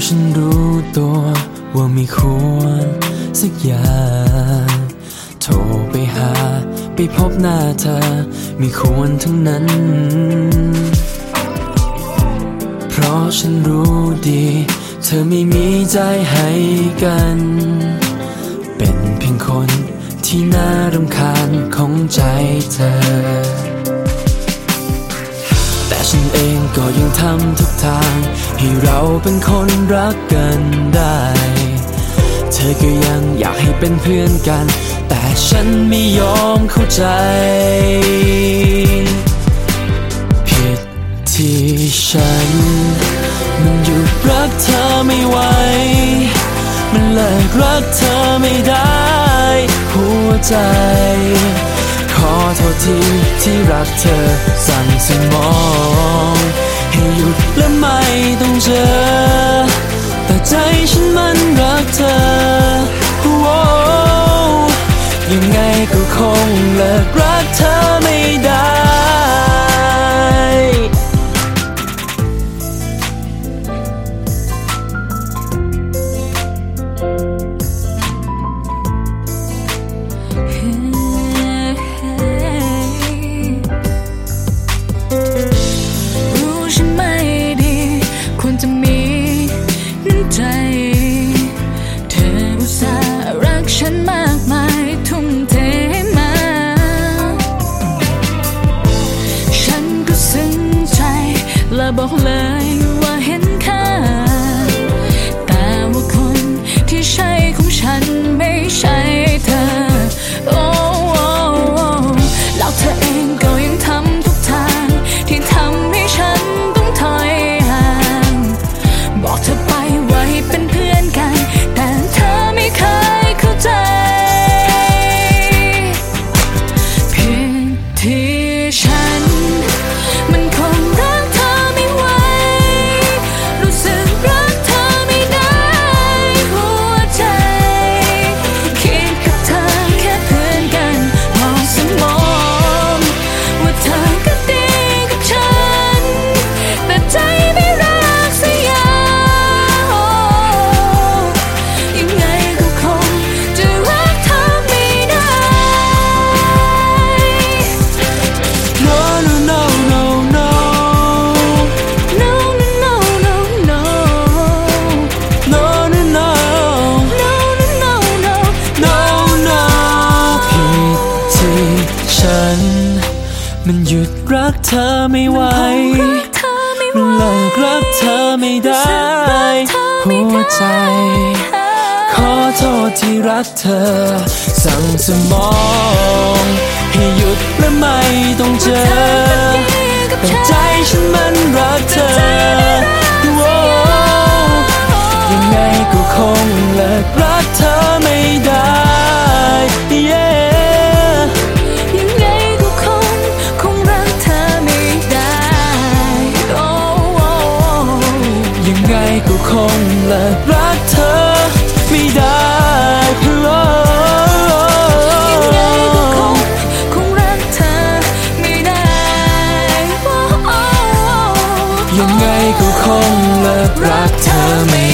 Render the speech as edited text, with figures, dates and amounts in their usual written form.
ฉันรู้ตัวว่าไม่ควรสักอย่างโทรไปหาไปพบหน้าเธอไม่ควรทั้งนั้นเพราะฉันรู้ดีเธอไม่มีใจให้กันเป็นเพียงคนที่น่ารำคาญของใจเธอแต่ฉันเองก็ยังทำทุกทางให้เราเป็นคนรักกันได้เธอก็ยังอยากให้เป็นเพื่อนกันแต่ฉันไม่ยอมเข้าใจผิดที่ฉันมันหยุดรักเธอไม่ไหวมันเลิกรักเธอไม่ได้หัวใจขอโทษทีที่รักเธอสั่งสมองให้หยุดและไม่ต้องเจอแต่ใจฉันมันรักเธอยังไงก็คงเลิกรักเธอไม่ได้บอกเลยว่าเห็นค่าแต่ว่าคนที่ใช่ของฉันไม่ใช่เธอแล้วเธอเองก็ยังทำทุกทางที่ทำให้ฉันต้องถอยห่างบอกเธอไปไว้เป็นเพื่อนกันแต่เธอไม่เคยเข้าใจเพียงที่ฉันมันคงมันหยุดรักเธอไม่ไหวมันเลิกรักเธอไม่ได้หัวใจขอโทษที่รักเธอสั่งสมองให้หยุดและไม่ต้องเจอแต่ใจฉันมันรักเธอยังไงก็คงเลิกรักเธอไม่ได้ยังไงก็คงเลิกรักเธอไม่ได้ยังไงก็คงรักเธอไม่ได้ยังไงก็คงเลิกรักเธอไม่